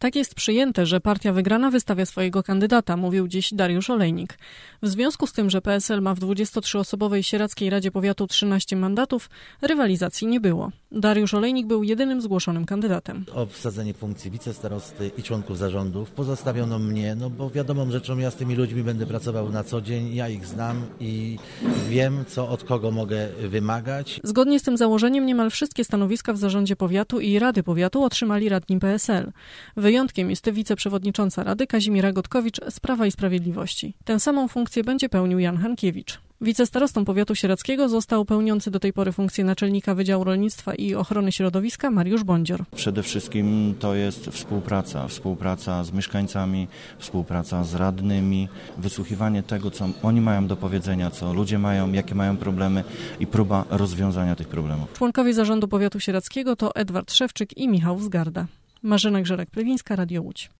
Tak jest przyjęte, że partia wygrana wystawia swojego kandydata, mówił dziś Dariusz Olejnik. W związku z tym, że PSL ma w 23-osobowej Sieradzkiej Radzie Powiatu 13 mandatów, rywalizacji nie było. Dariusz Olejnik był jedynym zgłoszonym kandydatem. O obsadzenie funkcji wicestarosty i członków zarządów pozostawiono mnie, bo wiadomą rzeczą, ja z tymi ludźmi będę pracował na co dzień, ja ich znam i wiem, co od kogo mogę wymagać. Zgodnie z tym założeniem niemal wszystkie stanowiska w zarządzie powiatu i Rady Powiatu otrzymali radni PSL. Wyjątkiem jest wiceprzewodnicząca Rady Kazimiera Gotkowicz z Prawa i Sprawiedliwości. Tę samą funkcję będzie pełnił Jan Hankiewicz. Wicestarostą powiatu sieradzkiego został pełniący do tej pory funkcję naczelnika Wydziału Rolnictwa i Ochrony Środowiska Mariusz Bądzior. Przede wszystkim to jest współpraca z mieszkańcami, współpraca z radnymi, wysłuchiwanie tego, co oni mają do powiedzenia, co ludzie mają, jakie mają problemy i próba rozwiązania tych problemów. Członkowie zarządu powiatu sieradzkiego to Edward Szewczyk i Michał Wzgarda. Marzena Grzerek-Prywińska, Radio Łódź.